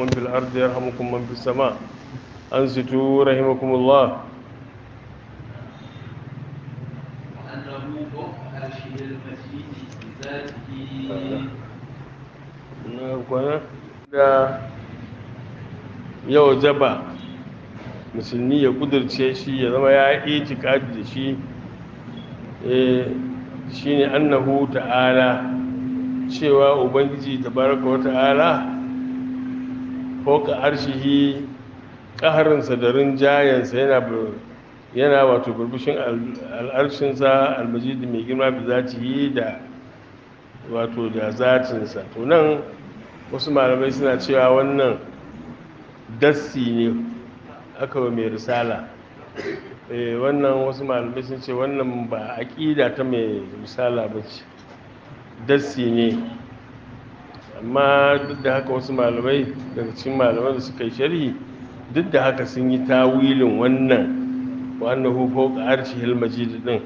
من في الأرض يرحمكم من في السماء أنصتوا رحمكم الله. وأنه فوق عرشه المجيد بذاته. da ya wajaba musulmi ya kudurce shi ya zama ya yi itikadi da shi shine annahu ta'ala, cewa ubangiji tabaraka wa ta'ala fauka arshihi ƙaharinsa da rinjayensa yana wato burbushin al'arshinsa almajidi mai girma bi zatihi da wato da zatinsa. To nan wasu malamai suna cewa wannan dassi ne aka wa mai risala. Wannan wasu malamai sun ce wannan ba aƙida ta mai risala ba ce, dassi ne. Amma duk da haka wasu malamai daga cikin malaman da suka yi sharhi duk da haka sun yi tawilin wannan hufo ga arshihil majid din.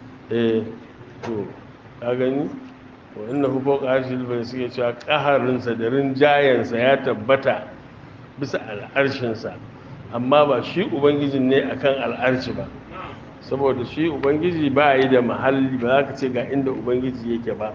To ka gani wannan hufo ga arshihil majid suke cewa ƙaharinsa da rinjayensa ya tabbata bisa al'arshinsa, amma ba shi ubangijin ne akan al'arshi ba, saboda shi ubangiji ba yi da mahalli, ba za ka ce ga inda ubangiji yake ba.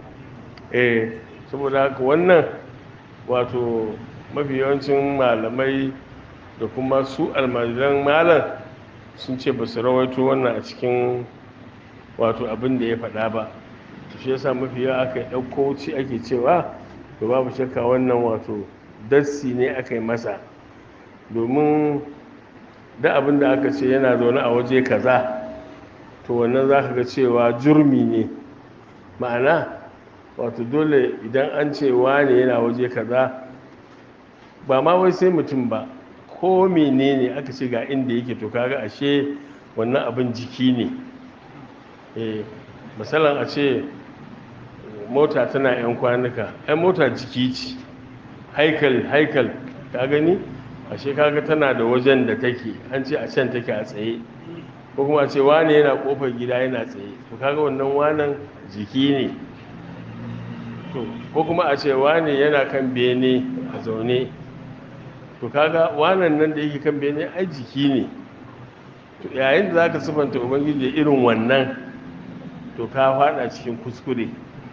Saboda haka wannan wato mafi yawancin malamai da kuma su almajiran malam sun ce ba su rawaito wannan a cikin wato abin da ya faɗa ba. Shi yasa mafi yawa aka ɗauko ci ake cewa to babu shakka wannan wato dassi ne aka yi masa, domin da abin da aka ce yana zaune a waje kaza to wannan za ka ga cewa jurmi ne. Ma'ana wato dole idan an ce wane yana waje kaza, ba ma wai sai mutum ba, ko menene aka ce ga inda yake to kaga ashe wannan abin jiki ne. Misalan a ce mota tana 'yan kwanuka, ai mota jiki ce, haikal ka gani ashe kaga tana da wajen da take, an ce a can take a tsaye, ko kuma a ce wane yana kofar gida yana tsaye, to kaga wannan wanan jiki ne. Ko kuma a ce wane yana kan bene a zaune, to kaga wanan nan da yake kan bene ai jiki ne. To yayin da zaka sifanta ubangiji da irin wannan to ka fada cikin kuskure.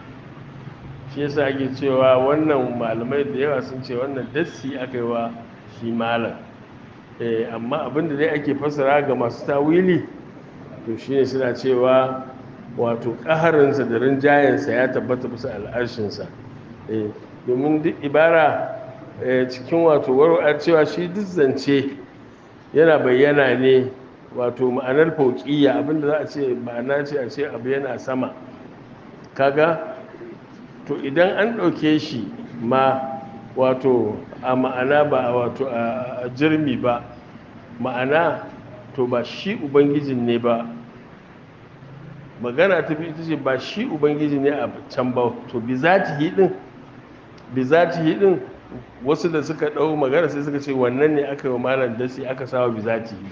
Shi yasa ake cewa wannan malamai da yawa sun ce wannan dassi aka yi wa shi malam. Amma abinda dai ake fassara ga masu tawili to shine suna cewa wato ƙaharinsa da rinjayensa ya tabbata bisa al'arshinsa. Domin duk ibara cikin wato warwar cewa shi duk zance yana bayyana ne wato ma'anar fauƙiyya, abinda za a ce ma'ana ce a ce abu yana sama, kaga to idan an ɗauke shi ma wato a ma'ana ba wato a jirmi ba, ma'ana to ba shi ubangijin ne ba. Magana ta biyu ita ce ba shi ubangiji ne a can ba, to bi zatihi din wasu da suka ɗau magana sai suka ce wannan ne aka yi wa malam dasi aka sawa bi zatihi.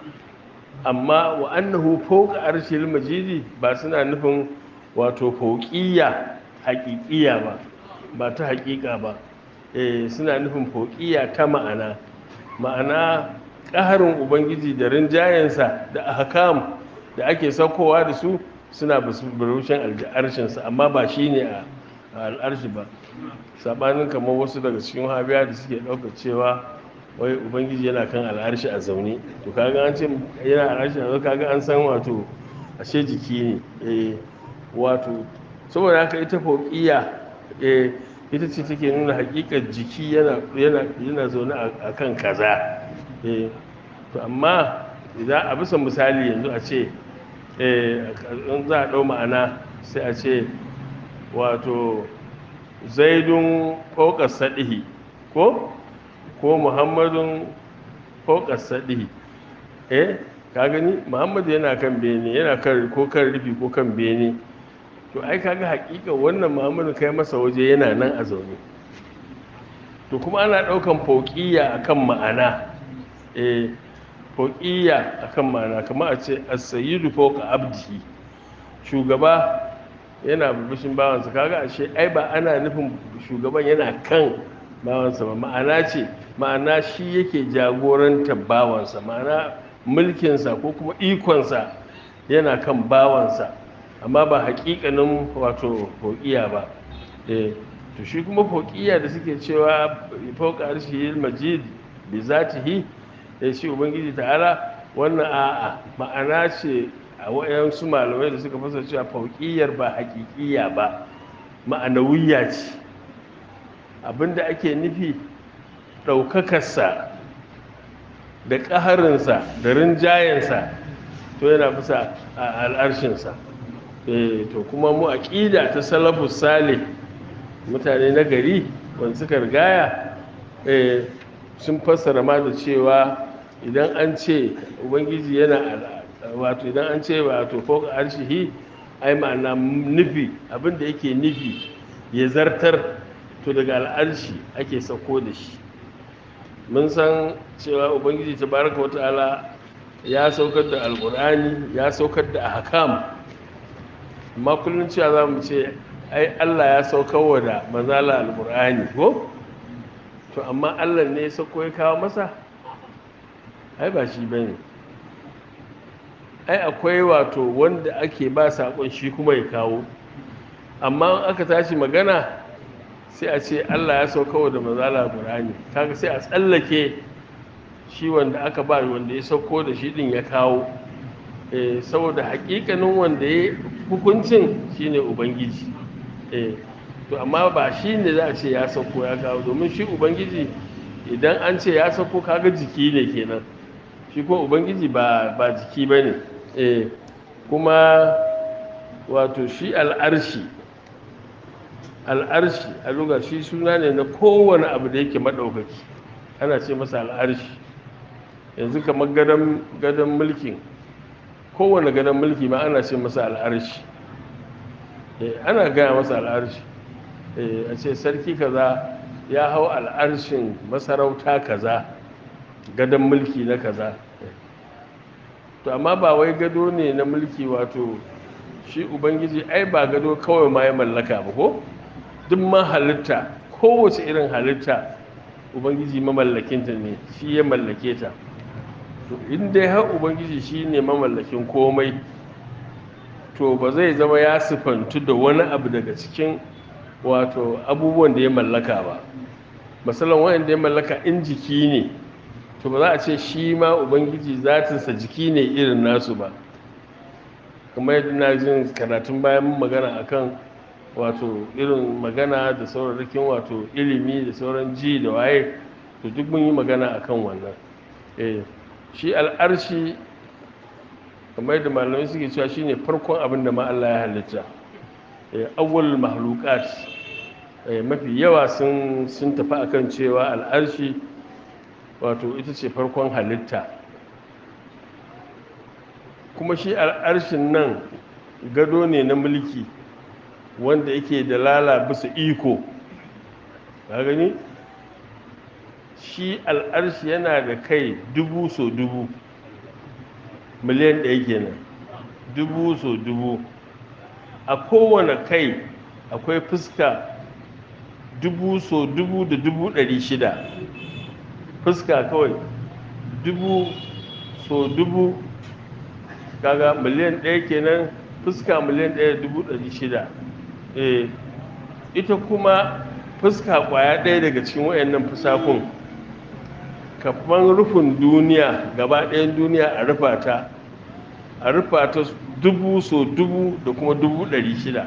Amma wa annahu fawqa arshil majidi ba suna nufin wato fauqiyya haƙiƙiya ba ta haƙiƙa ba. Suna nufin fauqiyya ta ma'ana ƙaharin ubangiji da rinjayensa da ahkam da ake saukowa da su suna burushin al'arshinsa, amma ba shi ne a al'arshi ba. Saɓanin kamar wasu daga cikin habiya da suke ɗaukar cewa wai ubangiji yana kan al'arshi a zaune, to kaga an ce yana al'arshi a zaune, kaga an san wato ashe jiki ne. Wato saboda haka ita fauqiyya ita ce take nuna haƙiƙar jiki yana zaune a kan kaza. To amma idan a bisa misali yanzu a ce in za a ɗau ma'ana sai a ce wato zaidun fauƙar saɗihi ko muhammadun fauƙar saɗihi. Ka gani muhammadu yana kan bene, yana ko kan rufi ko kan bene, to ai kaga haƙiƙa wannan muhammadu kai masa waje yana nan a zaune. To kuma ana ɗaukan fauƙiyya akan ma'ana. Fauƙiyya akan ma'ana kamar a ce as-sayyidu fawqa abdihi, shugaba yana burbushin bawansa, kaga ashe ai ba ana nufin shugaban yana kan bawansa ba, ma'ana ce ma'ana shi yake jagorantar bawansa, ma'ana mulkinsa ko kuma ikonsa yana kan bawansa, amma ba haƙiƙanin wato fauƙiya ba. To shi kuma fauƙiya da suke cewa fauƙa arshihil majid bi zatihi, shi ubangiji ta'ala, wannan a'a ma'ana ce a wayansu malamai da suka fasa cewa fauƙiyar ba haƙiƙiya ba, ma'anawiyya ce. Abinda ake nufi ɗaukakarsa da ƙaharinsa da rinjayensa to yana bisa a al'arshinsa. To kuma mu aƙida ta salafus salih, mutane na gari wanda suka rigaya, sun fassara ma da cewa idan an ce ubangiji yana wato idan an ce wato fauka arshihi, ai ma'ana nufi, abinda yake nufi ya zartar, to daga al'arshi ake sauko da shi. Mun san cewa ubangiji tabaraka wata'ala ya saukar da alƙur'ani, ya saukar da ahkam, amma kullum cewa za mu ce ai Allah ya saukar wa da manzala alƙur'ani ko? To amma Allah ne ya sauko ya kawo masa? Ai ba shi bane. Ai akwai wato wanda ake ba saƙon shi kuma ya kawo, amma aka tashi magana sai a ce Allah ya sauko da manzala alƙur'ani, kaga sai a tsallake shi wanda aka ba, wanda ya sauko da shi din ya kawo, saboda haƙiƙanin wanda ya hukuncin shine ubangiji. To amma ba shi ne za a ce ya sauko ya kawo, domin shi ubangiji idan an ce ya sauko kaga jiki ne kenan, shi ko ubangiji ba jiki ba ne. Kuma wato shi al'arshi a luga shi suna ne na kowane abu da yake maɗaukaki, ana ce masa al'arshi. Yanzu kamar gadon mulkin, kowane gadon mulki ma ana ce masa al'arshi, ana gaya masa al'arshi. A ce sarki kaza ya hau al'arshin masarauta kaza, gadon mulki na kaza. To amma ba wai gado ne na mulki, wato shi ubangiji ai ba gado kawai ma ya mallaka ba ko? Duk ma halitta, kowace irin halitta ubangiji mamallakinta ne, shi ya mallake ta. To in dai har ubangiji shi ne mamallakin komai, to ba zai zama ya sifantu da wani abu daga cikin wato abubuwan da ya mallaka ba. Masalan wanda ya mallaka in jiki ne, to ba za a ce shi ma ubangiji zatinsa jiki ne irin nasu ba. Kuma yadda na jin karatun bayan magana akan wato irin magana da sauraron wato ilimi da sauran ji da waye, to duk mun yi magana akan wannan. Shi al'arshi kamar yadda malamai suke cewa shine farkon abin da ma Allah ya halitta, awwal mahluqat. Mafi yawa sun tafi akan cewa al'arshi wato ita ce farkon halitta. Kuma shi al'arshin nan gado ne na mulki wanda yake da lala bisa iko, ka gani? Shi al'arshi yana da kai 1000 so 1000, miliyan 1 kenan, 1000 so 1000. A kowane kai akwai fuska 1000 so 1000 da 600. Fuska kawai 1000 so 1000, kaga miliyan 1 kenan, fuska miliyan 1 da 600. Ita kuma fuska kwaya ɗaya daga cikin wayannan fusakun, kafin rufin duniya, gaba ɗayan duniya a rufa ta 1000 so 1000 da kuma 600.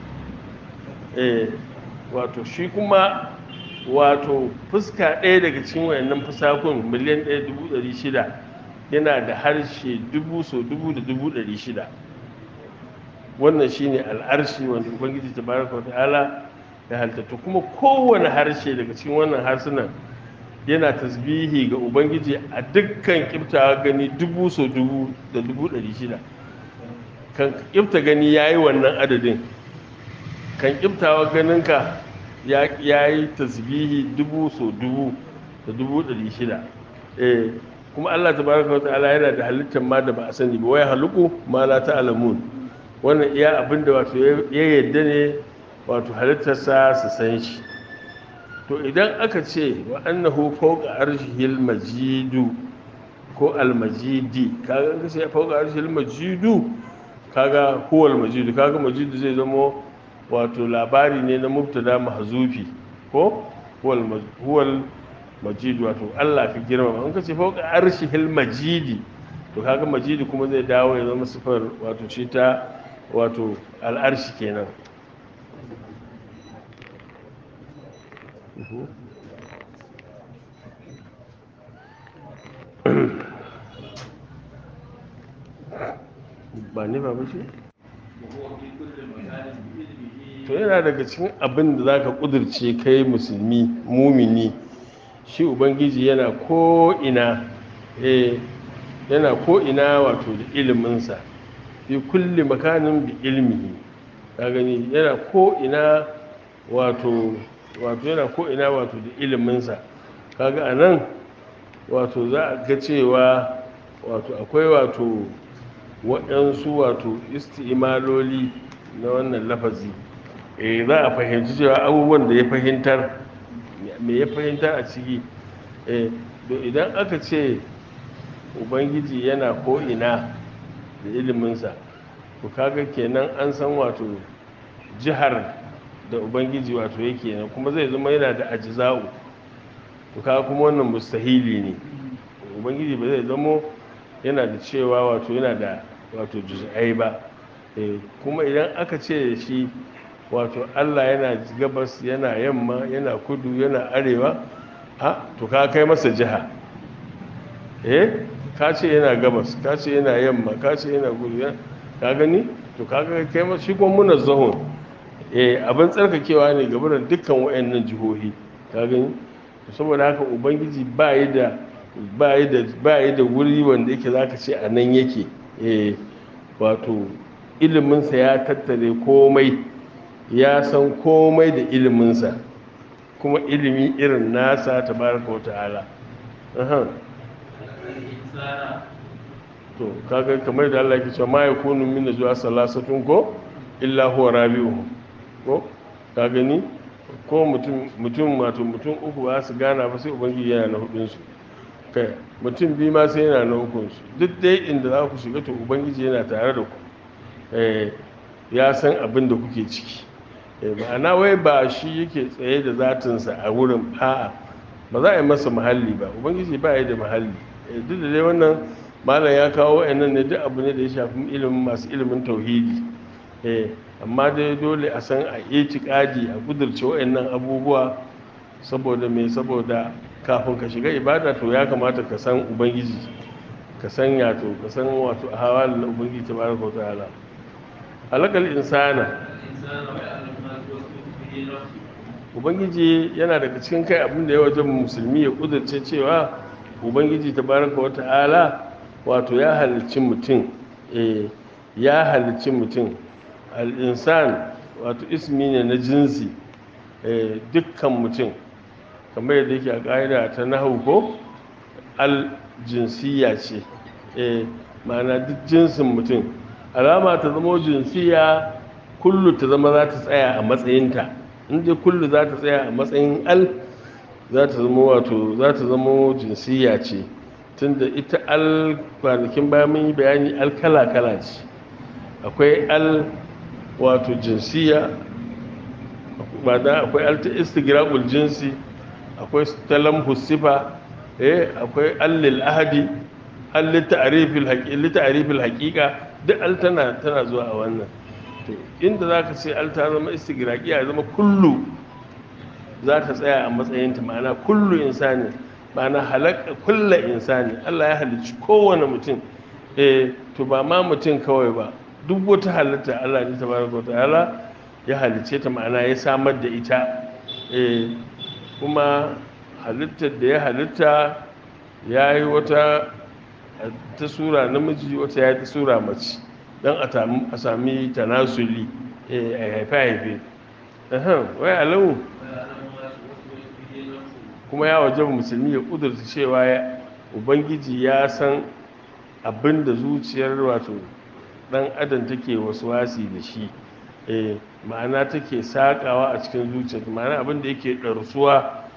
Wato shi kuma wato fuska ɗaya daga cikin wayannan fusakun miliyan 1 da 600 yana da harshe 1000 so 1000 da 600. Wannan shine al'arshi wanda ubangiji tabaraka wa ta'ala ya halitta. Kuma kowane harshe daga cikin wannan harsunan yana tasbihi ga ubangiji a dukkan kiftawa gani 1000 so 1000 da 600. Kan kifta gani yayi wannan adadin, kan kiftawa ganinka yayi tasbihi 1000 so 1000 da 600. Kuma Allah tabaraka wa ta'ala yana da halittar ma da ba a sani ba, wai haluku ma la ta'lamun. Wannan iya abinda wato ya yadda ne wato halittarsa su san shi. to idan aka ce wa annahu fawqa arshihil majidu ko almajidi kaga in kace fawqa arshihil majidu kaga huwal majidu kaga majidu zai zamo wato labari ne na mubtada mahzufi ko huwal majidu wato Allah ka girmama in kace fawqa arshihil majidi to kaga majidi kuma zai dawo ya zama sifar wato shi ta wato al'arshi kenan ba ne ba shi to yana daga cikin abin da za ka ƙudurce kai musulmi mumini shi ubangiji yana ko'ina yana ko'ina wato da iliminsa fi kulli makanin bi ilmihi ka gani yana ko'ina wato yana ko'ina wato da iliminsa kaga a nan wato za a ga cewa wato akwai wato waɗansu wato isti'imaloli na wannan lafazi za a fahimci cewa abubuwan da ya fahimtar me ya fahimtar a ciki idan aka ce ubangiji yana ko'ina da iliminsa to kaga kenan an san wato jihar da ubangiji wato yake nan kuma zai zama yana da ajza'u to kaga kuma wannan mustahili ne ubangiji ba zai zamo yana da cewa wato yana da wato juz'ai ba kuma idan aka ce shi wato Allah yana gabas yana yamma yana kudu yana arewa to ka kai masa jiha ka ce yana gabas ka ce yana yamma ka ce yana kudu ka gani to ka kai masa shi kuma muna zahon abin tsarkakewa ne gabanin dukkan wayannan jihohi ka gani saboda haka ubangiji ba yi da wuri wanda yake zaka ce a nan yake wato iliminsa ya tattare komai ya san komai da iliminsa kuma ilimi irin nasa tabaraka wa ta'ala to kaga kamar da Allah yake cewa ma yakunu min najwa salasatun ko illa huwa rabi'uhum ko ka gani ko mutum uku ba su gana ba sai ubangiji yana na hudun su kai mutum biyu ma sai yana na hukun su duk dai inda za ku shiga to ubangiji yana tare da ku ya san abin da kuke ciki ma'ana wai ba shi yake tsaye da zatinsa a wurin a'a ba za a yi masa muhalli ba ubangiji ba ya da muhalli duk da dai wannan malam ya kawo wa'annan ne duk abu ne da ya shafi ilimin masu ilimin tauhidi amma dai dole a san a itikadi a kudurce wa'annan abubuwa saboda kafin ka shiga ibada to ya kamata ka san ubangiji ka san wato a hawa na ubangiji tabaraka wa ta'ala halakal insana ubangiji yana daga cikin kai abin da ya wajen musulmi ya kudurce cewa ubangiji tabaraka wa ta'ala wato ya halicci mutum al-insan wato ismi ne na jinsi dukkan mutum kamar yadda yake a ƙa'ida ta nahu ko al-jinsiyya ce ma'ana duk jinsin mutum alama ta zama jinsiya kullu ta zama za ta tsaya a matsayinta inda kullu za ta tsaya a matsayin al za ta zama jinsiya ce tunda ita al kwanakin bayan mun yi bayani al kala-kala ce akwai al wato jinsiya akwai al ta istigraqul jinsi akwai talamhus sifa akwai al lil ahadi al li ta'rifil haqiqa duk al tana zuwa a wannan to inda zaka ce al ta zama istigraqi ya zama kullu za ta tsaya a matsayinta ma'ana kullu insani ma'ana halaka kulla insani Allah ya halicci kowane mutum to ba ma mutum kawai ba duk wata halitta Allah ne tabaraka wa ta'ala ya halicce ta ma'ana ya samar da ita kuma halittar da ya halitta ya yi wata ta sura namiji wata ya ta sura mace don a sami tanasuli a haife-haife wai alawu kuma ya waje musulmi ya kudurta cewa ubangiji ya san abin da zuciyar wato dan adam take wasi da shi ma'ana take sakawa a cikin zuciyar ma'ana abin da yake ɗarsuwa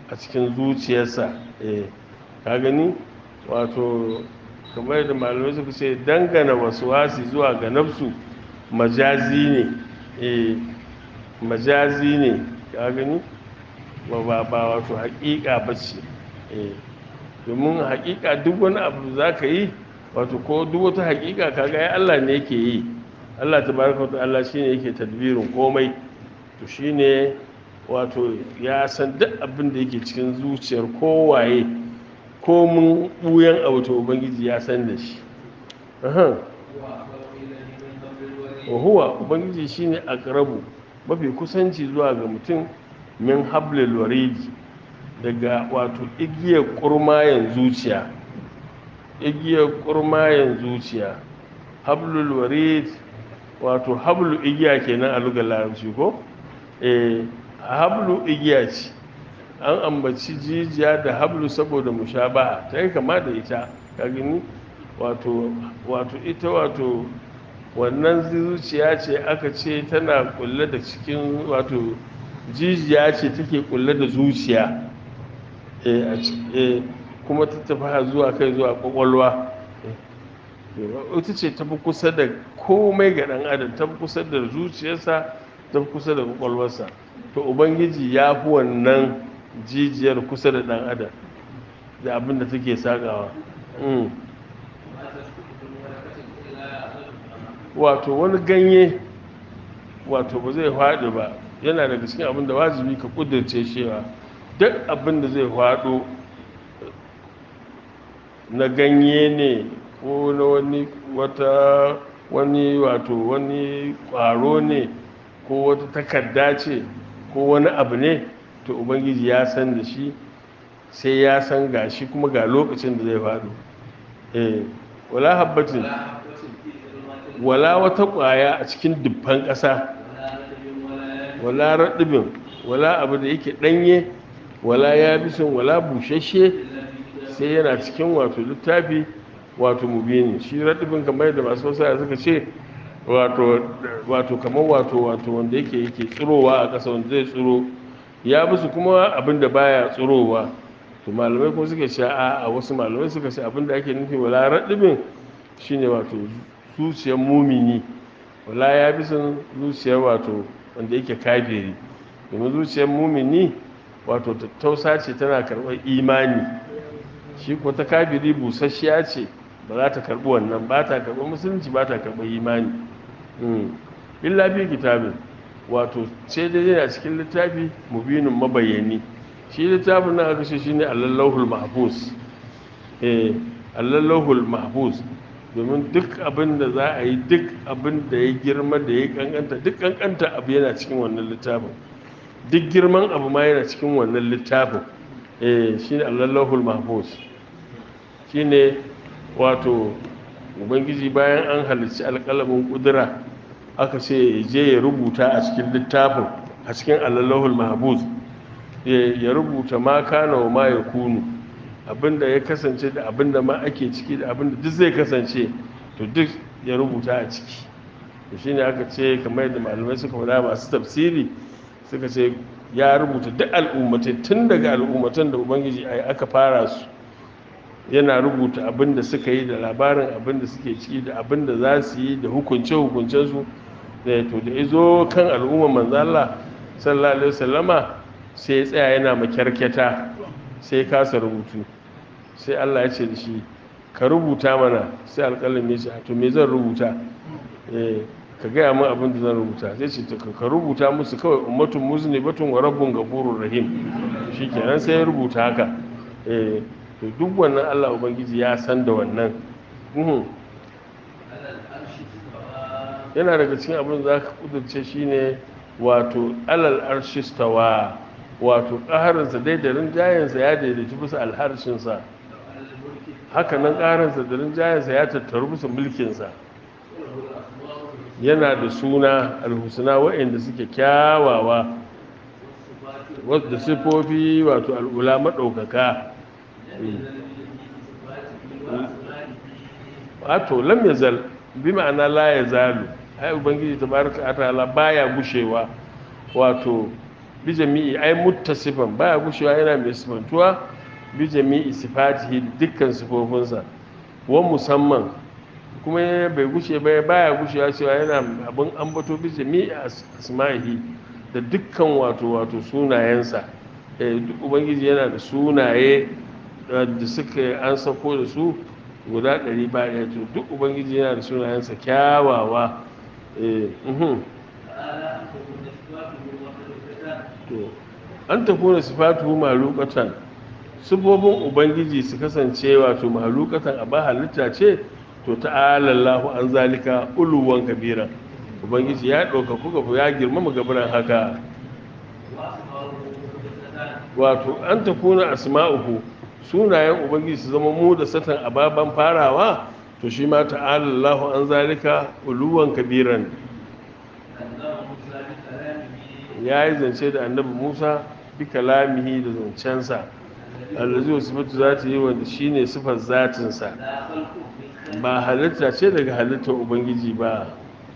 a cikin zuciyarsa ka gani wato kamar da malamai suka ce dangana wasi zuwa ga nafsu majazi ne majazi ne ka gani ba wato haƙiƙa ba ce domin haƙiƙa duk wani abu za ka yi wato ko duk wata haƙiƙa kaga ya Allah ne yake yi Allah tabaraka wa ta'ala shine yake tadbirin komai to shine wato ya san duk abin da yake cikin zuciyar kowaye ko mun buyan abu to ubangiji ya san da shi wa huwa ubangiji shine aqrabu mafi kusanci zuwa ga mutum min hablil waridi daga wato igiyar kurmayen zuciya igiyar kurmayen zuciya hablul warid wato hablu igiya kenan a lugar larabci ko hablu igiya ce an ambaci jijiya da hablu saboda mushabaha ta yi kama da ita ka gani wato ita wato wannan zuciya ce aka ce tana kulle da cikin wato jijiya ce take kulle da zuciya kuma ta tafi zuwa kai zuwa kwakwalwa ita ce tafi kusa da komai ga dan adam tafi kusa da zuciyarsa tafi kusa da kwakwalwarsa to ubangiji ya fi wannan jijiyar kusa da dan adam da abin da take sakawa wato wani ganye wato ba zai faɗi ba yana daga cikin abin da wajibi ka kudirce shewa duk abin da zai faɗo na ganye ne ko na wani ƙwaro ne ko wata takarda ce ko wani abu ne to ubangiji ya san da shi sai ya san gashi kuma ga lokacin da zai faɗo wala habbatin wala wata ƙwaya a cikin dubban ƙasa wala raɗibin wala abu da yake ɗanye wala yabisin wala bushashe sai yana cikin wato littafi wato mubini shi raɗibin kamar da masu wasa suka ce wato kamar wato wanda yake tsirowa a ƙasa wanda zai tsiro ya bisu kuma abin da baya tsirowa to malamai kuma suka ce a wasu malamai suka ce abin da ake nufi wala raɗibin shine wato zuciyar mumini wala ya bisan zuciyar wato wanda yake kafiri domin zuciyar mumini wato tattausa ce tana karɓar imani shi ko ta kafiri busasshiya ce ba za ta karɓi wannan ba ta karɓar musulunci ba ta karɓar imani illa bi kitabin wato ce dai yana cikin littafi mubinin mabayyani shi littafin nan aka ce shine allallahul mahfuz allallahul mahfuz domin duk abin da za a yi duk abin da ya girma da ya kankanta duk kankanta abu yana cikin wannan littafin duk girman abu ma yana cikin wannan littafin shine allahul mahfuz shine wato ubangiji bayan an halicci alƙalamin kudura aka ce ya je ya rubuta a cikin littafin a cikin allahul mahfuz ya rubuta ma kana wa ma yakunu abinda ya kasance da abinda ma ake ciki da abinda duk zai kasance to duk ya rubuta a ciki to shine aka ce kamar yadda malamai suka faɗa masu tafsiri suka ce ya rubuta duk al'ummatai tun daga al'ummatan da ubangiji aka fara su yana rubuta abinda suka yi da labarin abinda suke ciki da abinda za su yi da hukunce su to da izo kan al'umma manzo Allah sallallahu alaihi wasallama sai ya tsaya yana makyarketa sai kasa rubutu sai Allah ya ce da shi ka rubuta mana sai alƙalin ya ce to me zan rubuta ka gaya min abin da zan rubuta sai ce ka rubuta musu kawai ummatun muznibatun wa rabbun ghafurur rahim shikenan sai ya rubuta haka to duk wannan Allah ubangiji ya san da wannan yana daga cikin abin da zaka kudurce shine wato alal arshistawa wato ƙaharinsa dai da rinjayensa ya daidaitu bisa alharshinsa haka nan ƙaharinsa da rinjayensa ya tattaru bisa mulkinsa yana da suna alhusna waɗanda suke kyawawa wadda sifofi wato al'ula maɗaukaka wato lam yazal bi ma'ana la yazalu ai ubangiji tabaraka ta'ala baya gushewa wato bi jami'i ai muttasifan baya gushewa yana mai sifantuwa bi jami'i sifatihi dukkan sifofinsa wa musamman kuma bai gushe ba baya gushewa cewa yana abin ambato bi jami'i asma'ihi da dukkan wato sunayensa duk ubangiji yana da sunaye da suka an sako da su guda 100 ba ɗaya to duk ubangiji yana da sunayensa kyawawa to an tafi na sifatu malukatan sifofin ubangiji su kasance wato malukatan a ba halitta ce to ta'ala Allahu an zalika uluwan kabira ubangiji ya ɗauka kuka ya girmama gabaran haka wato an tafi na asma'uhu sunayen ubangiji su zama mu da satan ababen farawa to shi ma ta'ala Allahu an zalika uluwan kabiran ya yi zance da annabi Musa bi kalamihi da zancensa allazi wa sifatu zati yi wanda shine sifar zatinsa ba halitta ce daga halittar ubangiji ba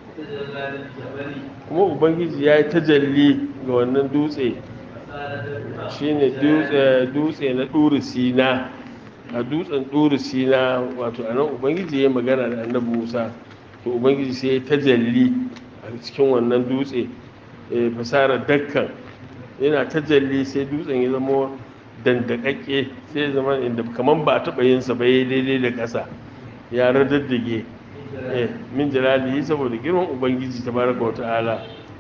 kuma ubangiji ya yi tajalli ga wannan dutse shine dutse na ɗuri sina a dutsen ɗuri sina wato anan ubangiji ya yi magana da annabi Musa to ubangiji sai ya tajalli a cikin wannan dutse fasarar dakkan yana tajalli sai dutsen ya zama dandakakke sai ya zama inda kaman ba a taɓa yinsa ba ya daidai da ƙasa ya radaddage min jalalihi saboda girman ubangiji tabaraka wa ta'ala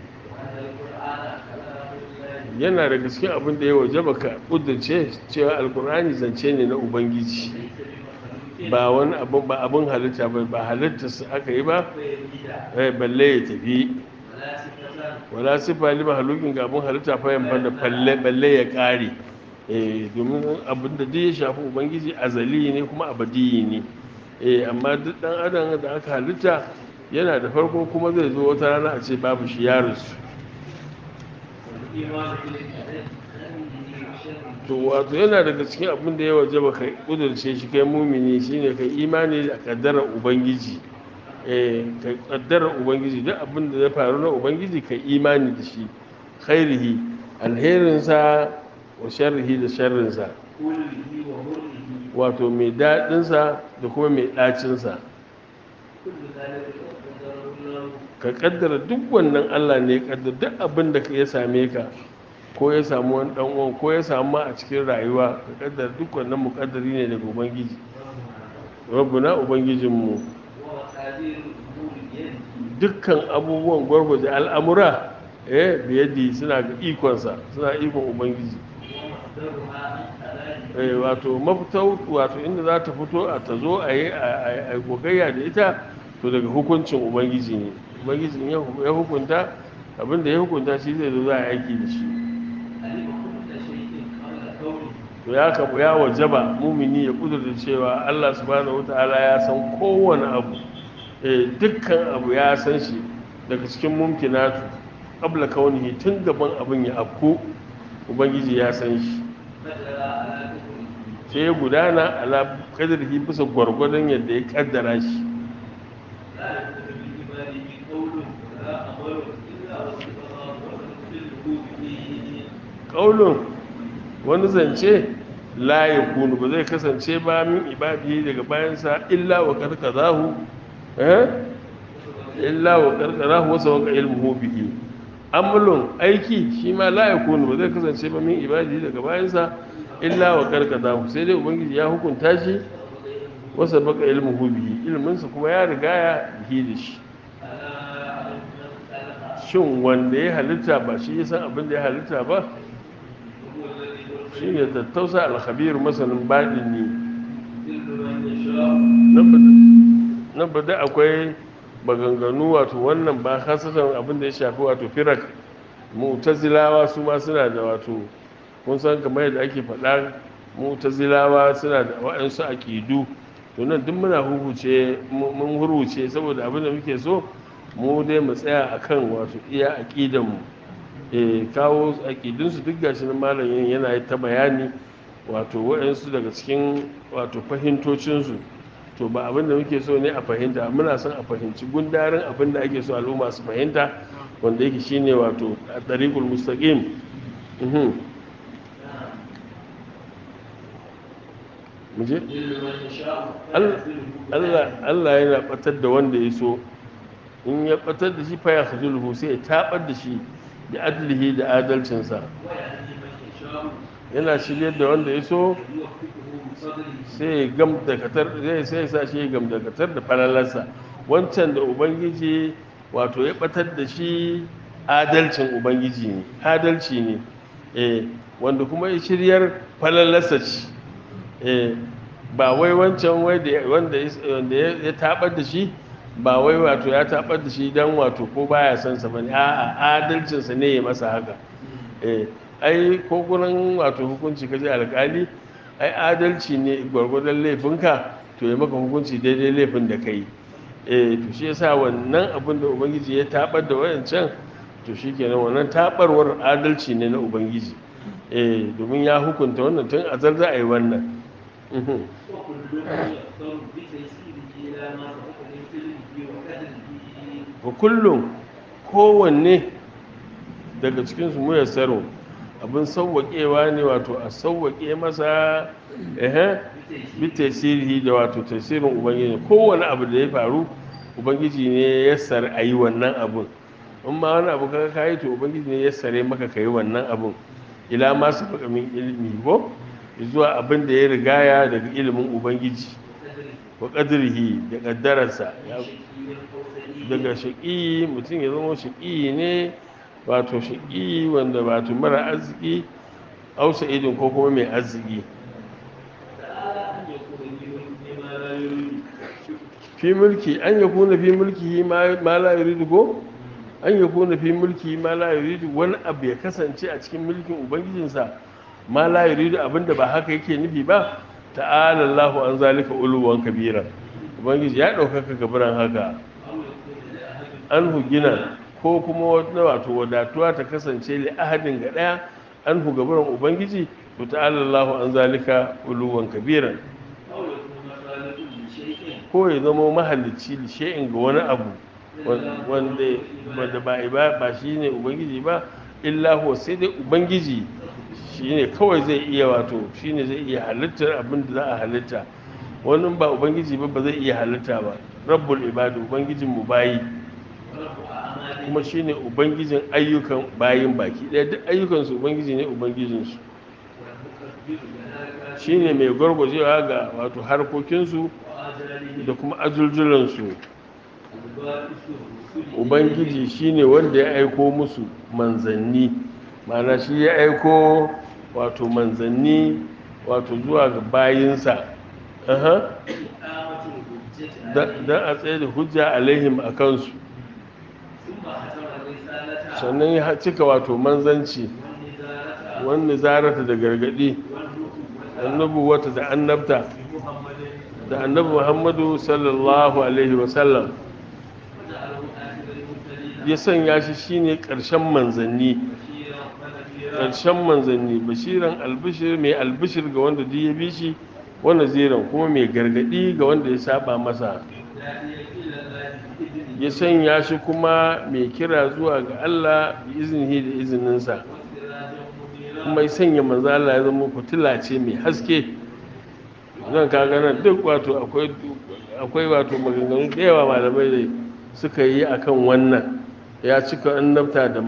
yana da gaske abin da ya wajaba ka kudurce cewa alkur'ani zance ne na ubangiji ba wani abin ba abin halitta ba halitta su aka yi ba balle ya tafi wala sifa li mahalukin ga abin halitta fa yan banda balle ya kare domin abin da duk ya shafi ubangiji azali ne kuma abadi ne amma duk dan adam da aka halitta yana da farko kuma zai zo wata rana a ce babu shi ya rasu to wato yana daga cikin abin da ya waje ba kai kudurce shi kai mumini shine kai imani da kaddarar ubangiji kai kaddarar ubangiji duk abin da ya faru na ubangiji kai imani da shi khairihi alherinsa wa sharrihi da sharrinsa wato mai daɗinsa da kuma mai ɗacinsa ka kaddara duk wannan Allah ne ya kaddara duk abin da ya same ka ko ya samu wani dan uwan ko ya samu a cikin rayuwa ka kaddara duk wannan muƙaddari ne daga ubangiji rabbuna ubangijinmu dukkan abubuwan gwargwaje al'amura biyadi suna ga ikonsa suna ikon ubangiji wato mafita wato inda za ta fito a ta zo a yi a gogayya da ita to daga hukuncin ubangiji ne ubangiji ya hukunta abinda ya hukunta shi zai zo za a aiki da shi to ya wajaba mumini ya kudurta cewa Allah subhanahu wataala ya san kowane abu dukkan abu ya san shi daga cikin mumkinatu qabla kaunihi tun gaban abin ya afku ubangiji ya san shi sai ya gudana ala kadarihi bisa gwargwadon yadda ya kaddara shi ƙaulun wani zance la ya kunu ba zai kasance ba min ibadi daga bayansa illa wa karkazahu wasa waka ilmuhu bihi amalun aiki shi ma la ya kunu ba zai kasance ba min ibadi daga bayansa illa wa karkazahu sai dai ubangiji ya hukunta shi wasa baka ilmuhu bihi ilminsa kuma ya riga ya bihi da shi shin wanda ya halitta ba shi ya san abin da ya halitta ba shi ne tattausa alkhabir masanin baɗin ne nan ba da akwai maganganu wato wannan ba hasatan abin da ya shafi wato firak mu'tazilawa su ma suna da wato kun san kamar yadda ake faɗa mu'tazilawa suna da waɗansu aƙidu to nan duk muna mun huruce saboda abin da muke so mu dai mu tsaya akan wato iya aƙidanmu kawo aƙidunsu duk gashi na malamin yana ta bayani wato waɗansu daga cikin wato fahimtocinsu to ba abin da muke so ne a fahimta muna son a fahimci gundarin abin da ake so al'umma su fahimta wanda yake shine wato a tariqul mustaqim mhm muje يضل من يشاء Allah ويهديه Allah هداية Allah yana batar da wanda ya so in ya batar da shi fa ya khuzulhu sai ya tabar da shi da adlihi da adalcinsa ويهدي من يشاء yana shiryar da wanda ya so ويوفقه بفضله sai ya gamdakatar sai ya sa shi ya gamdakatar da falalarsa wancan da ubangiji wato ya batar da shi adalcin ubangiji ne adalci ne wanda kuma ya shiryar falalarsa ce ba wai wancan wanda ya tabar da shi ba wai wato ya tabar da shi don wato ko baya son sa bane a'a adalcinsa ne ya masa haka ai ko gurin wato hukunci kaje alƙali ai adalci ne gwargwadon laifinka to ya maka hukunci daidai laifin da kai to shi yasa wannan abin da ubangiji ya tabar da wayancan to shikenan wannan tabarwar adalci ne na ubangiji domin ya hukunta wannan tun azal za a yi wannan وكلهم يختار بتيسيره إلى ما سبق من فعله وقدره wa kullum kowanne daga cikinsu mu yassaro abin sauwaƙewa ne wato a sauwaƙe masa bi tasirihi da wato tasirin ubangiji kowane abu da ya faru ubangiji ne ya yassar a yi wannan abun in ma wani abu kaga kayi to ubangiji ne ya yassare maka ka yi wannan abun ila ma su faɗa min ilimi ko zuwa abin da ya rigaya daga ilimin ubangiji wa ƙadirihi da ƙaddararsa daga shaƙi mutum ya zama shaƙi ne wato shaƙi wanda wato mara arziki ausa idin ko kuma mai arziki fi mulki an ya kuna fi mulki ma la yuridu ko an ya kuna fi mulki ma la yuridu wani abu ya kasance a cikin mulkin ubangijinsa ma la yuridu abinda ba haka yake nufi ba ta'ala Allahu an zalika uluwan kabira ubangiji ya ɗaukaka gabaran haka an hugina ko kuma wata wato wadatuwa ta kasance li ahadin ga daya an hu gabaran ubangiji to ta'ala Allahu an zalika uluwan kabira ko ya zama mahalicci li shay'in ga wani abu wanda ba shine ubangiji ba illa huwa sai dai ubangiji shine kawai zai iya wato shine zai iya halittar abin da za a halitta wani ba ubangiji ba zai iya halitta ba rabbul ibadu ubangijin mu bayi kuma shine ubangijin ayyukan bayin baki ɗaya duk ayyukansu ubangiji ne ubangijinsu shine mai gwargwajewa ga wato harkokinsu da kuma ajuljulansu ubangiji shine wanda ya aiko musu manzanni ma'ana shi ya aiko wato manzanni wato zuwa ga bayinsa don a tsaye da hujja alaihim a kansu sannan ya cika wato manzanci wani zarata da gargadi annabu wata da annabta da annabi muhammadu sallallahu alaihi wasallam ya sanya shi shine ƙarshen manzanni bashiran albishir mai albishir ga wanda duk ya bi shi wanda ziran kuma mai gargadi ga wanda ya saba masa ya sanya shi kuma mai kira zuwa ga Allah bi iznihi da izininsa kuma ya sanya manzo Allah ya zama fitila ce mai haske nan kaga nan duk wato akwai wato maganganu da yawa malamai da suka yi akan wannan ya cika annabta da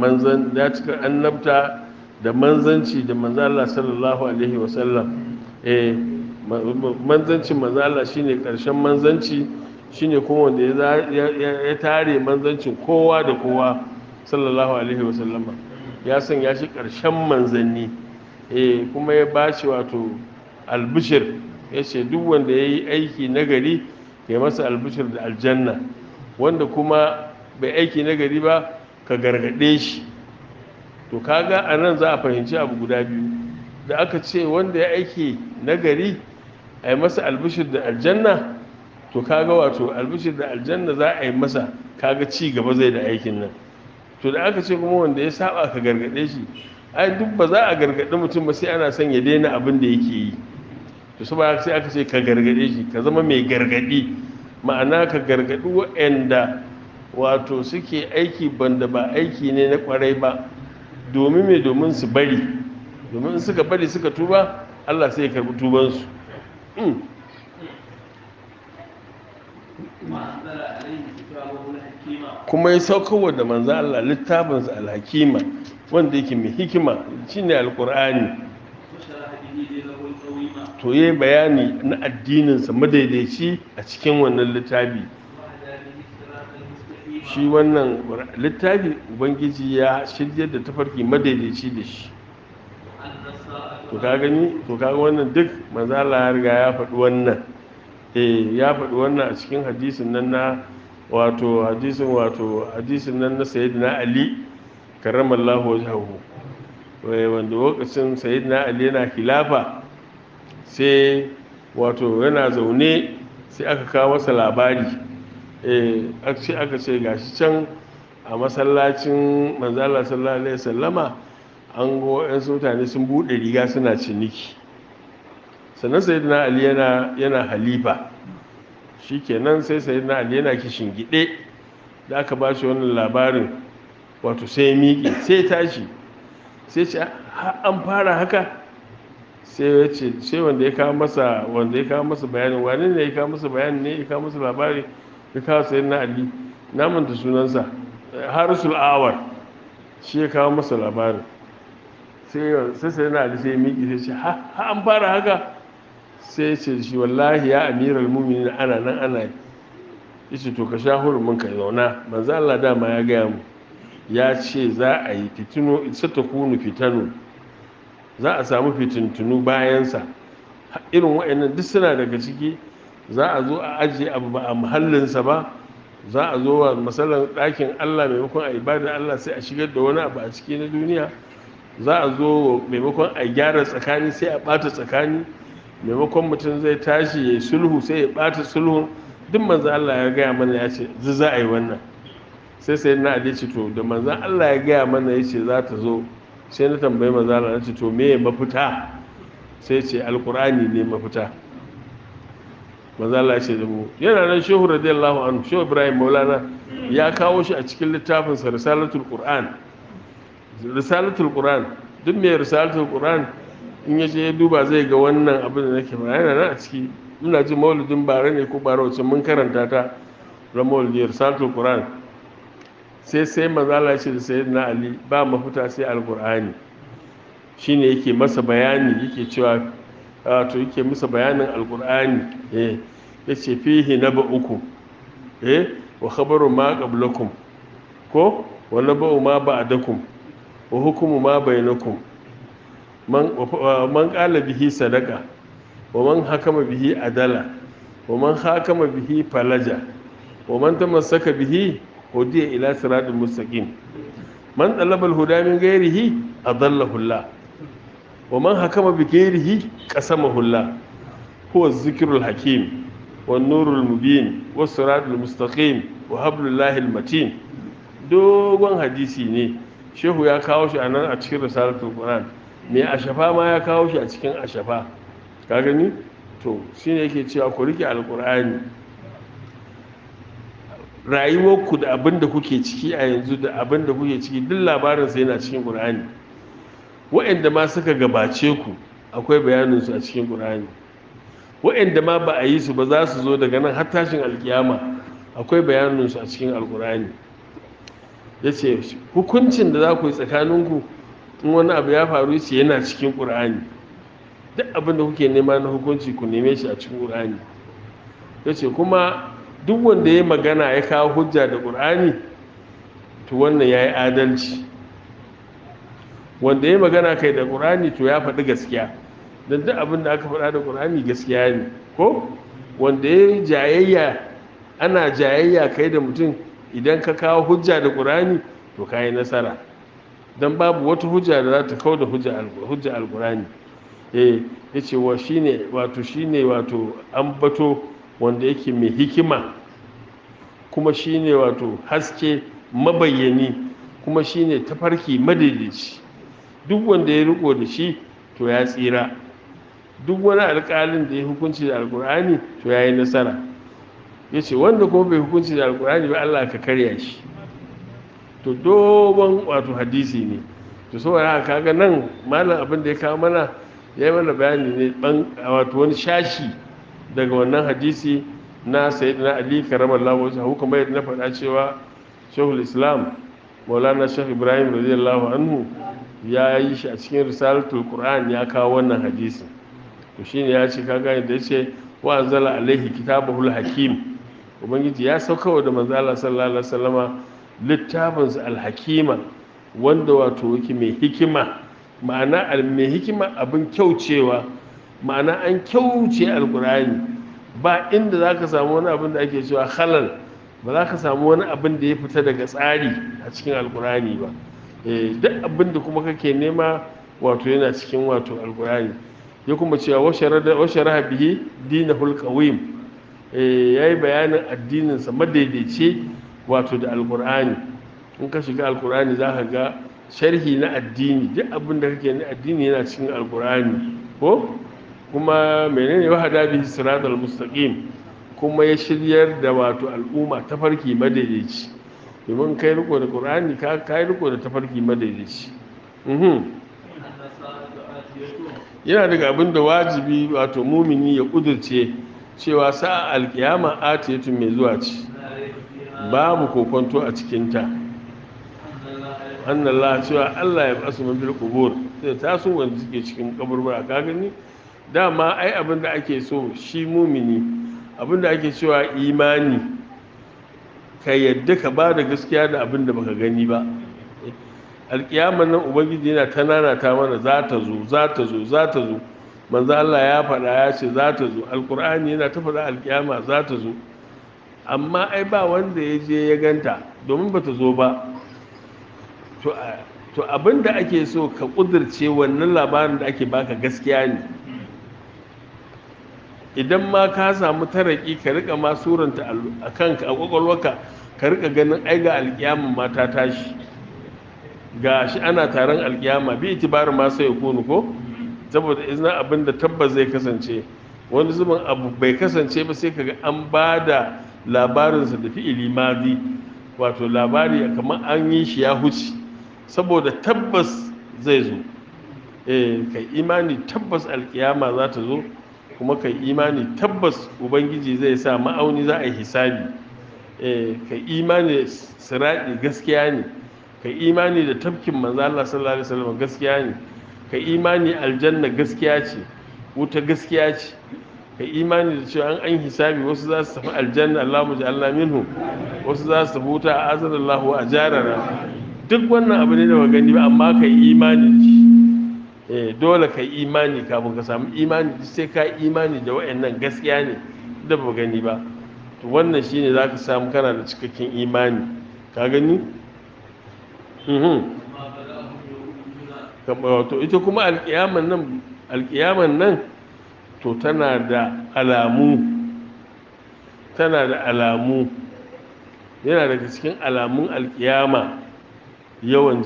manzanci da manzo Allah sallallahu alaihi wasallam manzancin manzo Allah shine karshen manzanci shine kuma wanda ya tare manzancin kowa da kowa sallallahu alaihi wasallam ya sanya shi karshen manzanni kuma ya bashi wato albishir yace duk wanda yayi aiki nagari ya masa albishir da aljanna wanda kuma bai aiki nagari ba ka gargade shi to kaga anan za a fahimci abu guda biyu da aka ce wanda ya aiki nagari a yi masa albishir da aljanna to kaga wato albishir da aljanna za a yi masa kaga ci gaba zai da aikin nan to da aka ce kuma wanda ya saba ka gargade shi ai duk ba za a gargadi mutum ba sai ana son ya daina abin da yake yi to saboda sai aka ce ka gargade shi ka zama mai gargadi ma'ana ka gargadi waɗanda wato suke aiki banda ba aiki ne na kwarai ba domin su bari domin in suka bari suka tuba Allah sai ya karbi tubansu وأنزل عليه كتابه الحكيم kuma ya saukowa da manzo Allah littafinsa alhakima wanda yake mai hikima shine alqur'ani وشرح به دينه القويم to yayi bayani na addininsa madaidaici a cikin wannan littafi وهدى به الصراط المستقيم shi wannan littafi ubangiji ya shiryar da tafarki madaidaici da shi أن الساعة to ka gani to kaga wannan duk manzo Allah ya riga ya faɗi wannan ya faɗi wannan a cikin hadisin nan na hadisin nan na sayyidina Ali karramallahu wajhahu wanda lokacin sayyidina Ali yana khilafa sai yana zaune sai aka kawo masa labari aka ce gashi can a masallacin manzo Allah sallallahu alaihi wasallama an go yan mutane sun bude riga suna ciniki sannan sayyidina Ali yana halifa shikenan sai sayyidina Ali yana kishin gide da aka ba shi wannan labarin sai ya miƙe sai ya tashi sai ce an fara haka sai ya ce sai wanda ya kawo masa bayanin wani ne ya kawo masa bayanin ne ya kawo masa labari ya kawo sayyidina Ali naman da sunansa Harisul Awar shi ya kawo masa labarin sai sayyidina Ali sai ya miƙe sai ce ha an fara haka sai ya ce shi wallahi ya amiral mu'minin ana nan ana yace to ka sha hurumin ka zauna manzo Allah dama ya gaya mu ya ce za a yi fitino satakunu fitanu za a samu fitintunu bayansa irin wa'annan duk suna daga ciki za a zo a ajiye abu ba a muhallinsa ba za a zo wa masalan ɗakin Allah maimakon a ibada Allah sai a shigar da wani abu a ciki na duniya za a zo maimakon a gyara tsakani sai a ɓata tsakani maimakon mutum zai tashi ya yi sulhu sai ya ɓata sulhun duk manzan Allah ya gaya mana ya ce za a yi wannan sai sai na Ali ce to da manzan Allah ya gaya mana ya ce za ta zo sai na tambayi manzan Allah na ce to me mafita sai ce alkur'ani ne mafita manzan Allah ya ce da mu yana nan shehu radiyallahu anhu shehu Ibrahim Maulana ya kawo shi a cikin littafinsa risalatul qur'an duk mai risalatul qur'an in ya je ya duba zai ga wannan abin da nake fara yana nan a ciki ina jin maulidin bare ne ko bare wacce mun karanta ta ran maulidin risalatul qur'an sai manzo Allah ya ce da sayyidina Ali ba mafita sai alqur'ani shine yake masa bayani yake cewa to yake masa bayanin alqur'ani yace fihi naba'ukum wa khabaru ma qablakum ko wa naba'u ma ba'dakum wa hukumu ma bainakum man qala bihi sadaqa wa man hakama bihi adala wa man hakama bihi falaja wa man tamassaka bihi hudiya ila siratal mustaqim man talaba al-huda min ghairihi adallahu Allah wa man hakama bi ghairihi qasamahu Allah huwa az-zikrul hakim wan nurul mubin was siratal mustaqim wa hablullahi al-matin dogon hadisi ne shehu ya kawo shi anan a cikin risalatul qur'an mai ashafa ma ya kawo shi a cikin ashafa ka gani to shine yake cewa ku rike alqur'ani rayuwarku da abin da kuke ciki a yanzu da abin da kuke ciki duk labarinsa yana cikin ƙur'ani waɗanda ma suka gabace ku akwai bayaninsu a cikin ƙur'ani waɗanda ma ba a yi su ba za su zo daga nan har tashin alkiyama akwai bayaninsu a cikin alƙur'ani ya ce hukuncin da za ku yi tsakaninku in wani abu ya faru ce yana cikin ƙur'ani duk abin da kuke nema na hukunci ku neme shi a cikin ƙur'ani ya ce kuma duk wanda ya magana ya kawo hujja da ƙur'ani to wannan ya yi adalci wanda ya magana kai da ƙur'ani to ya faɗi gaskiya don duk abin da aka faɗa da ƙur'ani gaskiya ne ko wanda ya jayayya ana jayayya kai da mutum idan ka kawo hujja da ƙur'ani to ka yi nasara don babu wata hujja da za ta kawo da hujja alƙur'ani ya ce wa shine wato ambato wanda yake mai hikima kuma shine wato haske mabayyani kuma shine tafarki madaidaici duk wanda ya riko da shi to ya tsira duk wani alƙalin da ya hukunci da alƙur'ani to ya yi nasara ya ce wanda kuma bai hukunci da alƙur'ani ba Allah ka karya shi to dogon wato hadisi ne to saboda haka kaga nan malam abin da ya kawo mana ya yi mana bayani ne wato wani shashi daga wannan hadisi na sayyidina ali karamallahu wajhahu kuma yadda na faɗa cewa shehul islam maulana shekh ibrahim radiyallahu anhu ya yi shi a cikin risalatul qur'an ya kawo wannan hadisi to shine ya ce kaga yadda yace wa anzala alaihi kitabahul hakim ubangiji ya sauka da manzo Allah sallallahu alaihi wasallama littafinsa alhakima wanda wato yake mai hikima ma'ana mai hikima abin kyaucewa ma'ana an kyauce alkur'ani ba inda za ka samu wani abin da ake cewa halal ba za ka samu wani abin da ya fita daga tsari a cikin alkur'ani ba duk abin da kuma kake nema wato yana cikin wato alkur'ani ya kuma cewa washe rahabihi dinahul qawim ya yi bayanin addininsa madaidaice wato da alkur'ani in ka shiga alkur'ani za ka ga sharhi na addini duk abin da kake na addini yana cikin alkur'ani ko kuma menene wahada bihi siratal mustaqim kuma ya shiryar da wato al'umma tafarki madaidaici domin kai riko da qur'ani ka kai riko da tafarki madaidaici yana daga abin da wajibi wato mumini ya kudurce cewa sa'a alkiyama atiyatun mai zuwa ce babu kokonto a cikinta annallah cewa Allah ya basu man bil qubur sai taso wanda suke cikin kaburbura ka gani dama ai abin da ake so shi mumini abin da ake cewa imani ka yadda ka ba da gaskiya da abin da baka gani ba alkiyama nan ubangiji yana tanana ta mana za ta zo za ta zo za ta zo manzo Allah ya faɗa ya ce za ta zo alkur'ani yana ta faɗa alkiyama za ta zo amma ai ba wanda ya je ya ganta domin ba ta zo ba to abinda ake so ka ƙudurce wannan labarin da ake baka gaskiya ne idan ma ka samu taraki ka rika ma suranta a kanka a ƙwaƙwalwarka ka rika ganin ai ga alkiyama ma ta tashi ga shi ana taron alkiyama bi itibarin ma sai ya kunu ko saboda izina abin da tabbas zai kasance wani zubin abu bai kasance ba sai kaga an ba da labarinsa da fi'ili madi wato labari kamar an yi shi ya huce saboda tabbas zai zo kai imani tabbas alkiyama za ta zo kuma kai imani tabbas ubangiji zai sa ma'auni za a yi hisabi kai imani sirati gaskiya ne kai imani da tafkin manzo Allah sallallahu alaihi wasallam gaskiya ne ka imani aljanna gaskiya ce wuta gaskiya ce ka imani da cewa an hisabi wasu za su tafi aljanna Allahu ja'alna minhu wasu za su tafi wuta a azanallahu wa ajarana duk wannan abu ne da ba gani ba amma ka imani da shi dole ka imani kafin ka samu imani sai ka imani da wayannan gaskiya ne da ba gani ba to wannan shine zaka samu kana da cikakken imani ka gani wato ita kuma alƙiyaman nan to tana da alamu yana daga cikin alamun alƙiyama yawan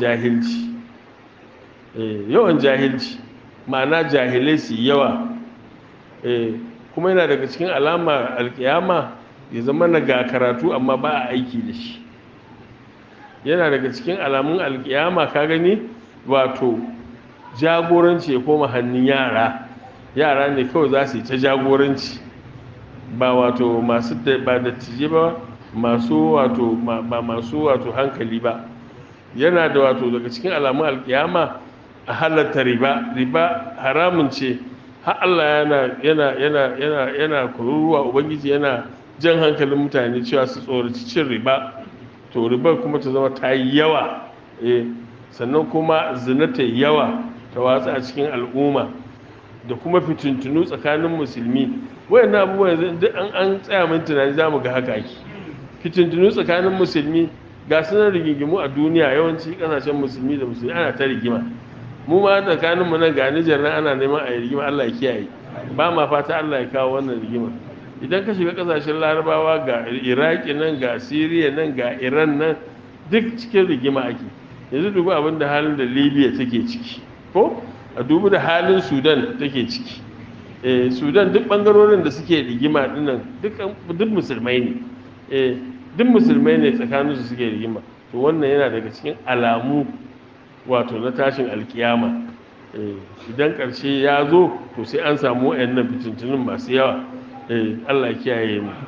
jahilci ma'ana jahilai su yawa kuma yana daga cikin alama alƙiyama ya zama na ga karatu amma ba a aiki da shi yana daga cikin alamun alƙiyama ka gani wato jagoranci ya koma hannun yara ne kawai za su yi ta jagoranci ba wato ba da tije ba masu wato hankali ba yana da wato daga cikin alamun alkiyama a halatta riba haramun ce har Allah yana kururuwa ubangiji yana jan hankalin mutane cewa su tsoraci cin riba to ribar kuma ta zama ta yi yawa sannan kuma zina ta yawa ta watsa a cikin al'umma da kuma fitintunu tsakanin musulmi wayannan abubuwan yanzu duk an tsaya min tunani za mu ga haka ake fitintunu tsakanin musulmi ga sunan rigingimu a duniya yawanci kasashen musulmi da musulmi ana ta rigima mu ma tsakanin mu nan ga Nijar nan ana neman a yi rigima Allah ya kiyaye ba ma fata Allah ya kawo wannan rigima idan ka shiga kasashen larabawa ga Iraki nan ga Syria nan ga Iran nan duk cikin rigima ake yanzu dubu abin da halin da Libya take ciki ko a dubu da halin Sudan take ciki Sudan duk bangarorin da suke rigima dinnan duk musulmai ne duk musulmai ne tsakaninsu suke rigima to wannan yana daga cikin alamu wato na tashin alkiyama. Idan ƙarshe ya zo to sai an samu wayannan fitintunin masu yawa. Allah ya kiyaye mu.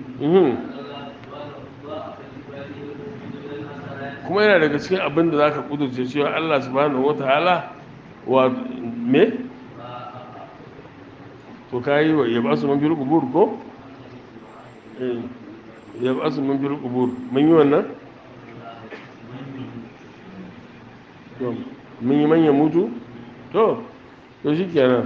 Kuma yana daga cikin abin da zaka kudurce cewa Allah subhanahu wataala wa me to kai wa ya basu man bil qubur ko ya basu man bil qubur mun yi wannan to mun yi manyan mutu to shikenan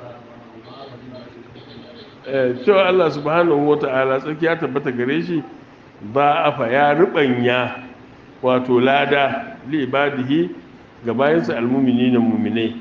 cewa Allah subhanahu wataala tsaki ya tabbata gare shi ba afa ya rubanya wato lada li ibadihi ga bayansa almu'minina mu'minai.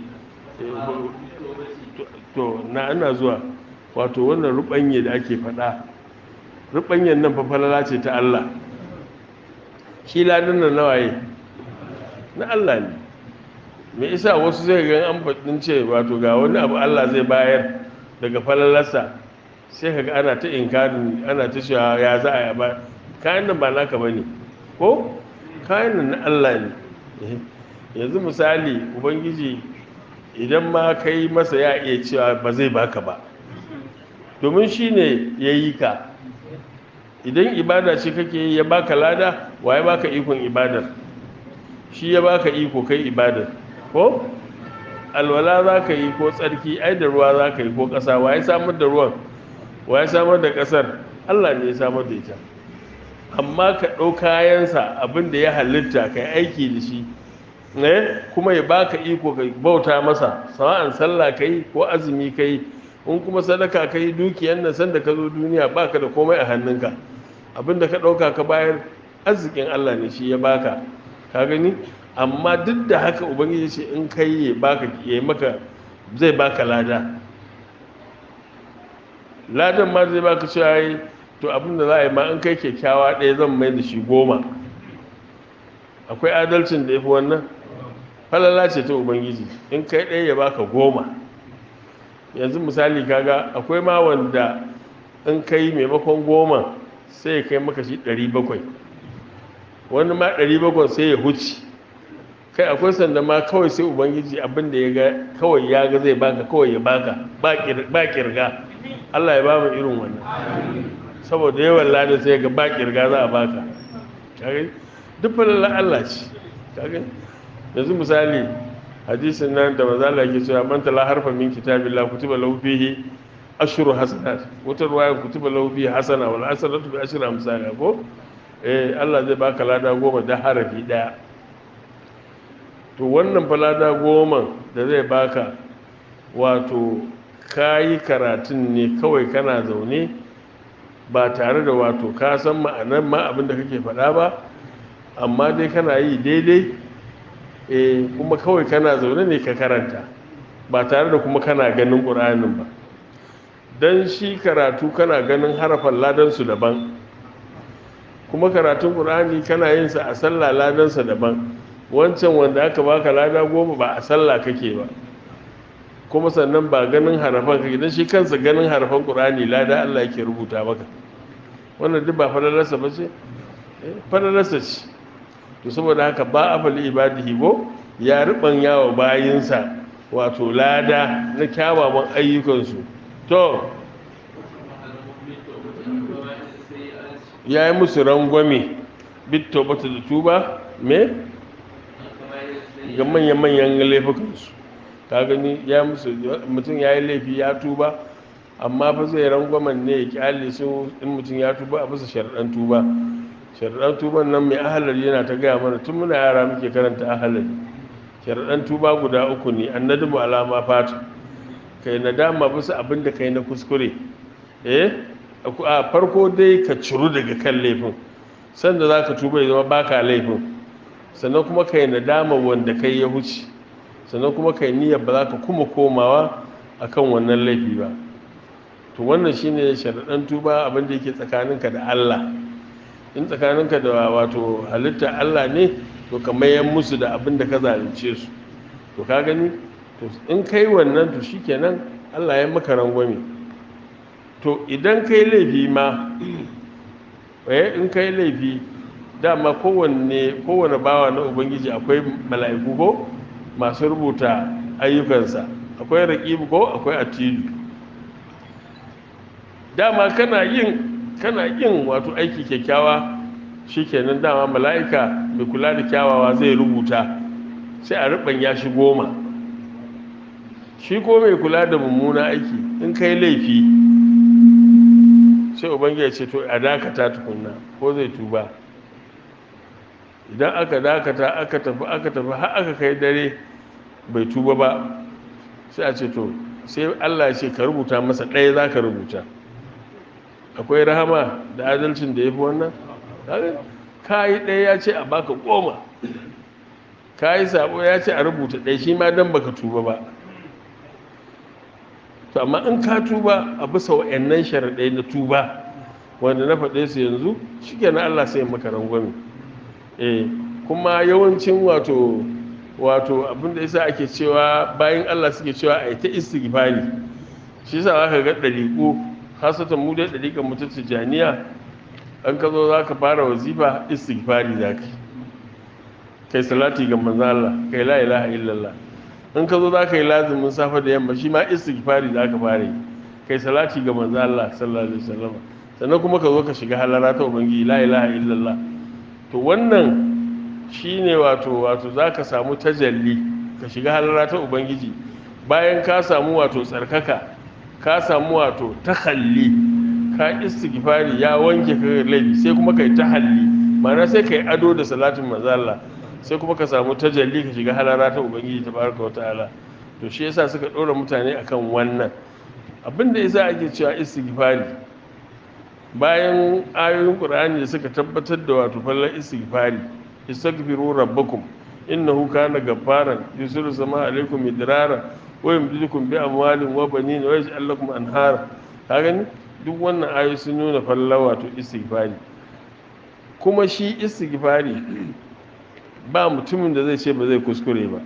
To ana zuwa wato wannan rubanye da ake faɗa, rubanyen nan fa falala ce ta Allah. Shi ladan nan nawaye na Allah ne. Me yasa wasu zai ga an faɗin ce wato ga wani abu Allah zai bayar daga falalarsa sai kaga ana ta inkarin ana ta cewa ya za a ba kayan nan ba naka bane ko kayan nan na Allah ne. Yanzu misali ubangiji idan ma kai masa ya iya cewa ba zai baka ba domin shi ne ya yi ka. Idan ibada ce kake yi ya baka lada wa ya baka ikon ibadar? Shi ya baka iko kai ibadar ko alwala za ka yi ko tsarki ai da ruwa za ka yi ko ƙasa wa ya samar da ruwan wa ya samar da ƙasar? Allah ne ya samar da ita. Amma ka ɗau kayansa abin da ya halitta ka yi aiki da shi kuma ya baka iko ka bauta masa sawa'an sallah kai ko azumi kai in kuma sadaka kai dukiyar nan sanda ka zo duniya baka da komai a hannunka abinda ka ɗauka ka bayar arzikin Allah ne shi ya baka ka gani. Amma duk da haka ubangiji ce in kai ya maka zai baka lada. Ladan ma zai baka cewa to abinda za a yi ma in kai kyakkyawa ɗaya zan mai da shi 10. Akwai adalcin da ya fi wannan? Falala ce ta ubangiji in kai ɗaya ya baka 10. Yanzu misali kaga akwai ma wanda in kai maimakon 10 sai ya kai maka shi 700, wani ma 700 sai ya huci kai. Akwai sanda ma kawai sai ubangiji abinda ya ga kawai ya ga zai baka kawai ya baka ba kirga. Allah ya ba mu irin wannan saboda yawan lada sai ga ba kirga za a baka. Duk falala Allah ce. Yanzu misali hadisin nan da manzo Allah yake cewa man tala harfa min kitabillah kutiba lahu fihi ashru hasanat, wata ruwaya kutiba lahu fihi hasana wal hasanatu bi ashri amsalha ko Allah zai baka lada 10 da harafi daya. To wannan fa lada 10 da zai baka wato kayi karatun ne kawai kana zaune ba tare da wato ka san ma'anar ma abin da kake faɗa ba, amma dai kana yi daidai kuma kawai kana zaune ne ka karanta ba tare da kuma kana ganin ƙur'anin ba. Don shi karatu kana ganin harafan ladansu daban, kuma karatun ƙur'ani kana yin sa a sallah ladansa daban. Wancan wanda aka baka lada 10 ba a sallah kake ba, kuma sannan ba ganin harafan kake. Don shi kansa ganin harafan ƙur'ani lada Allah yake rubuta maka. Wannan duk ba falalarsa ba ce? Falalarsa ce. To saboda haka ba a fali ibadihi ko ya riban yawa bayinsa wato lada na kyawawan ayyukansu. To ya yi musu rangwame bitto bata da tuba me ga manyan laifukansu. ka gani ya musu mutum ya yi laifi ya tuba, amma fa zai rangwamen ne ya kyale su in mutum ya tuba a bisa sharaɗan tuba. Sharaɗan tuban nan mai ahalari yana ta gaya mana tun muna yara muke karanta ahalari. Sharaɗan tuba guda 3 ne: annadamu alama fata, kai nadama bisa abin da kai na kuskure. A farko dai ka ciru daga kan laifin, sanda za ka tuba ya zama baka laifin, sannan kuma kai nadama wanda kai ya huce, sannan kuma kai niyyar ba za ka kuma komawa akan wannan laifi ba. To wannan shine sharaɗan tuba, abin da yake tsakaninka da Allah. In tsakaninka da wato halitta Allah ne, to ka mayan musu da abin da ka zalunce su. To ka gani, to in kai wannan to shikenan Allah ya maka rangwame. To idan kai laifi ma in kai laifi dama kowane bawa na ubangiji akwai mala'iku ko masu rubuta ayyukansa, akwai raqibu ko akwai atidu. Dama kana yin wato aiki kyakkyawa shikenan, dama mala'ika mai kula da kyawawa zai rubuta sai a rubanya shi 10. Shi ko mai kula da mummuna aiki in kai laifi sai ubangiji ya ce to a dakata tukunna ko zai tuba. Idan aka dakata aka tafi har aka kai dare bai tuba ba, sai a ce to sai Allah ya ce ka rubuta masa ɗaya za ka rubuta. Akwai rahama da adalcin da ya fi wannan? Ka yi ɗaya ya ce a baka 10, ka yi sabo ya ce a rubuta ɗaya, shi ma don baka tuba ba. To amma in ka tuba a bisa wa'annan sharaɗai na tuba wanda na faɗe su yanzu, shi kenan Allah sai maka rangwame. Kuma yawancin wato abinda yasa ake cewa bayan Allah suke cewa a yi ta istighfari, shi yasa aka ga ɗariƙo hasatan mu dai ɗariƙan mu ta Tijaniya, an ka zo za ka fara wazifa istighfari za ka kai salati ga manzo Allah, kai la ilaha illallah. In ka zo za ka yi lazimin safe da yamma, shi ma istighfari za ka fara yi, kai salati ga manzo Allah sallallahu alaihi wasallam. Sannan kuma ka zo ka shiga halara ta ubangiji la ilaha illallah. To wannan shine wato za ka samu tajalli, ka shiga halara ta ubangiji bayan ka samu wato tsarkaka, ka samu wato tahalli, ka istighfari ya wanke ka laifi, sai kuma kai tahalli, ma'ana sai kai ado da salatin manzo Allah, sai kuma ka samu tajalli ka shiga halara ta ubangiji tabaraka wa ta'ala. To shi yasa suka dora mutane akan wannan abinda yasa ake cewa istighfari, bayan ayoyin Qur'ani da suka tabbatar da wato fallan istighfari, istaghfiru rabbakum innahu kana ghaffaran yusiru samaa alaikum midrara wa yumdidukum bi amwalin wa banin wa yaj'al lakum anhara. Ka gani duk wannan ayoyi sun nuna fallan wato istighfari. Kuma shi istighfari ba mutumin da zai ce ba zai kuskure ba.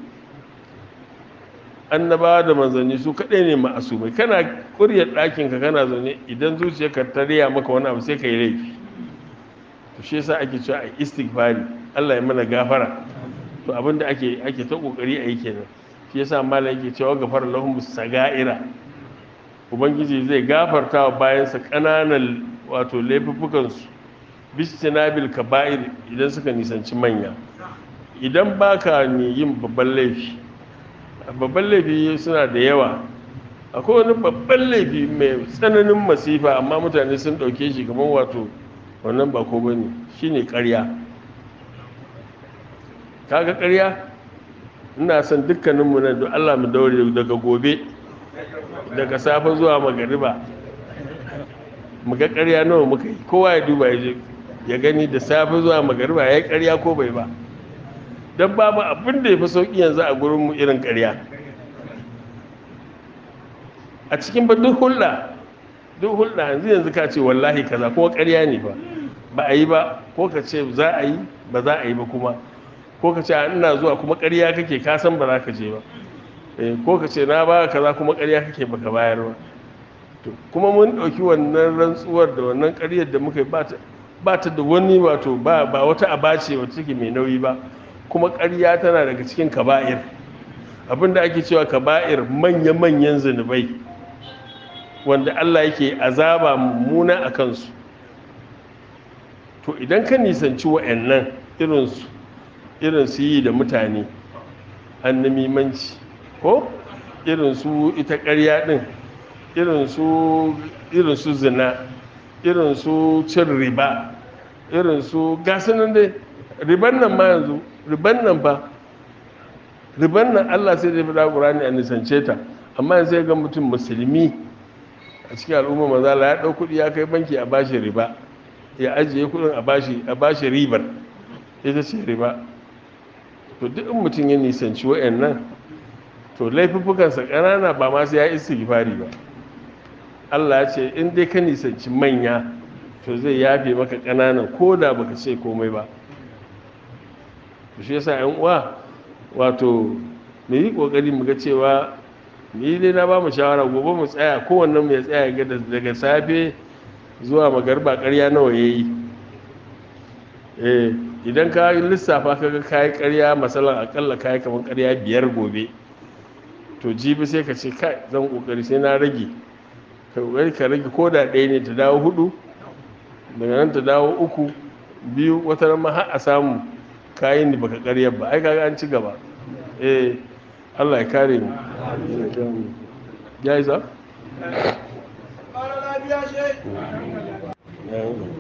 Annabawa da manzanni su kaɗai ne ma'asumai. Kana ƙuryar ɗakinka kana zaune, idan zuciyarka ta riya maka wani abu sai ka yi laifi. To shi yasa ake cewa a istighfari, Allah ya mana gafara. To abinda ake ta kokari a yi kenan. Shi yasa malam yake cewa gafara lahum sagaira, ubangiji zai gafarta wa bayansa ƙananan wato laifuffukan su bistinabil kaba'ir idan suka nisanci manya. Idan baka ne yin babban laifi suna da yawa. Akwai wani babban laifi mai tsananin masifa amma mutane sun dauke shi kamar wato wannan ba ko bane, shine ƙarya. Kaga ƙarya, ina son dukkaninmu nan don Allah mu daure daga gobe, daga safe zuwa magariba, mu ga ƙarya nawa muka yi. Kowa ya duba ya gani da safe zuwa magariba ya yi ƙarya ko bai ba. Don babu abin da ya fi sauƙi yanzu a gurinmu irin ƙarya. A cikin ba duk hulɗa yanzu ka ce wallahi kaza kuma ƙarya ne ba a yi ba, ko ka ce za a yi ba za a yi ba kuma, ko ka ce ina zuwa kuma ƙarya kake, ka san ba za ka je ba, ko ka ce na ba kaza kuma ƙarya kake baka bayar ba. Kuma mun ɗauki wannan rantsuwar da wannan ƙaryar da muka yi ba ta da wani wato ba wata abace wacce take mai nauyi ba. Kuma ƙarya tana daga cikin kaba'ir, abinda ake cewa kaba'ir manya-manyan zunubai wanda Allah yake azaba mummuna a kansu. To idan ka nisanci wa'annan irinsu yi da mutane, annamimanci ko irinsu ita ƙarya ɗin, irinsu zina, irinsu cin riba, irinsu gasunan dai. Riban nan ma yanzu, riban nan Allah sai da ya faɗa Qur'ani a nisance ta, amma yanzu sai ga mutum musulmi a cikin al'umma mazala ya ɗau kuɗi ya kai banki a bashi riba, ya ajiye kuɗin a bashi ribar, ita ce riba. To duk in mutum ya nisanci wa'annan, to laifuffukansa ƙanana ba ma sai ya istighfari ba. Allah ya ce in dai ka nisanci manya to zai yafe maka ƙananan ko da baka ce komai ba. Shi yasa ƴan uwa wato mu yi kokari mu ga cewa ni dai na ba mu shawara gobe mu tsaya, kowannen mu ya tsaya ga daga safe zuwa magarba ƙarya nawa yayi. idan ka lissafa kaga kayi ƙarya masalan akalla kayi kamar ƙarya 5 gobe to jibi sai ka ce kai zan kokari sai na rage ka kokari ka rage ko da ɗaya ne ta dawo 4 daga nan ta dawo 3 2 wata ran ma har a samu kayin da baka ƙaryar ba ai kaga an ci gaba Allah ya kare mu ya isa